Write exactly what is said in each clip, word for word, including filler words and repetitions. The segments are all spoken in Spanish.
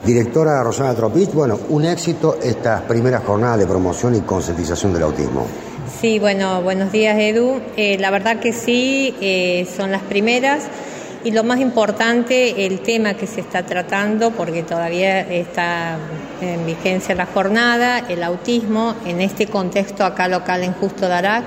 Directora Rosana Tropich, bueno, un éxito estas primeras jornadas de promoción y concientización del autismo. Sí, bueno, buenos días, Edu. Eh, la verdad que sí, eh, son las primeras y lo más importante, el tema que se está tratando, porque todavía está en vigencia la jornada, el autismo, en este contexto acá local en Justo Darac,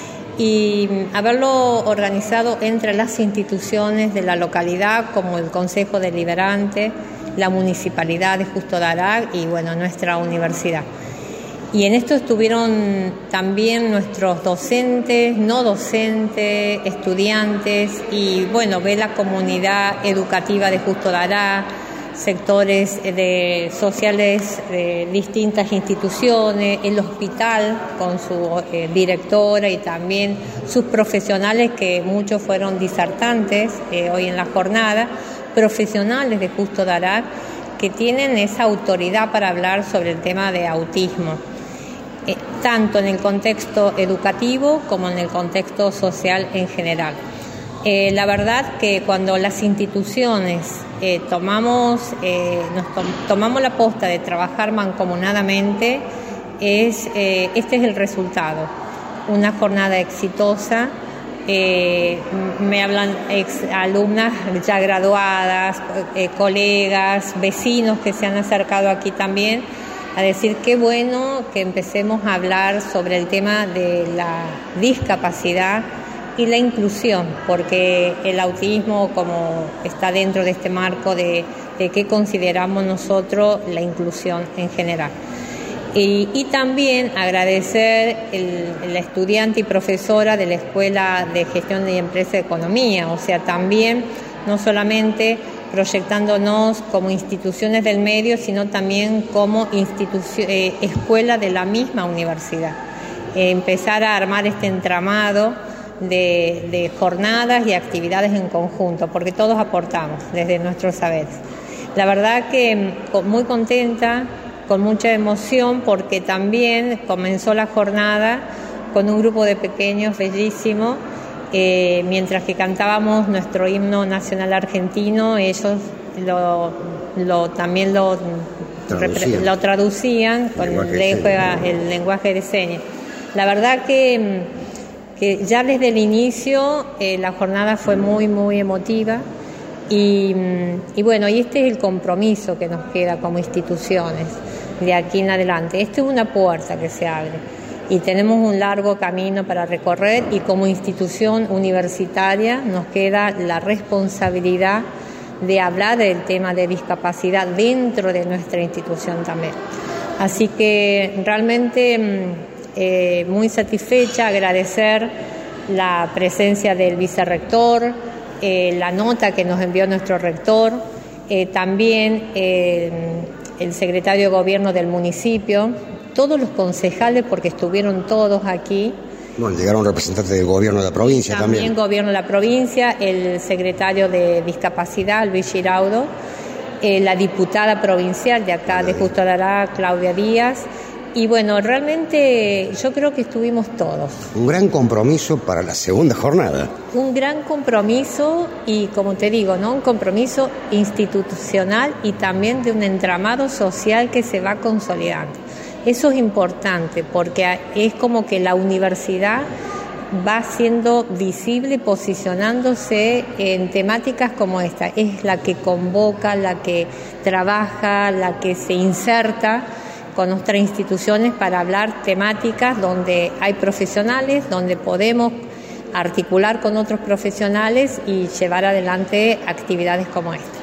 y haberlo organizado entre las instituciones de la localidad, como el Consejo Deliberante, la Municipalidad de Justo Darac y, bueno, nuestra universidad. Y en esto estuvieron también nuestros docentes, no docentes, estudiantes y, bueno, ve la comunidad educativa de Justo Darac, sectores de, sociales de distintas instituciones, el hospital con su eh, directora y también sus profesionales, que muchos fueron disertantes eh, hoy en la jornada, profesionales de Justo Darac que tienen esa autoridad para hablar sobre el tema de autismo. Eh, tanto en el contexto educativo como en el contexto social en general. Eh, la verdad que cuando las instituciones eh, tomamos, eh, nos to- tomamos la posta de trabajar mancomunadamente, es, eh, este es el resultado. Una jornada exitosa, eh, me hablan ex alumnas ya graduadas, eh, colegas, vecinos que se han acercado aquí también, a decir qué bueno que empecemos a hablar sobre el tema de la discapacidad y la inclusión, porque el autismo, como está dentro de este marco de, de qué consideramos nosotros la inclusión en general. Y, y también agradecer el, la estudiante y profesora de la Escuela de Gestión de Empresa y Economía, o sea, también no solamente proyectándonos como instituciones del medio, sino también como institución, eh, escuela de la misma universidad. Eh, empezar a armar este entramado de, de jornadas y actividades en conjunto, porque todos aportamos desde nuestros saberes. La verdad que muy contenta, con mucha emoción, porque también comenzó la jornada con un grupo de pequeños bellísimo. Eh, mientras que cantábamos nuestro himno nacional argentino, ellos lo, lo, también lo traducían, lo traducían con el lenguaje, el lenguaje de señas. La verdad que, que ya desde el inicio eh, la jornada fue muy, muy emotiva y, y bueno, y este es el compromiso que nos queda como instituciones de aquí en adelante. Esto es una puerta que se abre. Y tenemos un largo camino para recorrer y como institución universitaria nos queda la responsabilidad de hablar del tema de discapacidad dentro de nuestra institución también. Así que realmente eh, muy satisfecha, agradecer la presencia del vicerrector, eh, la nota que nos envió nuestro rector, eh, también eh, el secretario de Gobierno del municipio, todos los concejales, porque estuvieron todos aquí. Bueno, llegaron representantes del gobierno de la provincia también. También gobierno de la provincia, el secretario de Discapacidad, Luis Giraudo, eh, la diputada provincial de acá de Justo Darac, Claudia Díaz. Y bueno, realmente yo creo que estuvimos todos. Un gran compromiso para la segunda jornada. Un gran compromiso y, como te digo, ¿no? Un compromiso institucional y también de un entramado social que se va consolidando. Eso es importante porque es como que la universidad va siendo visible, posicionándose en temáticas como esta. Es la que convoca, la que trabaja, la que se inserta con nuestras instituciones para hablar temáticas donde hay profesionales, donde podemos articular con otros profesionales y llevar adelante actividades como esta.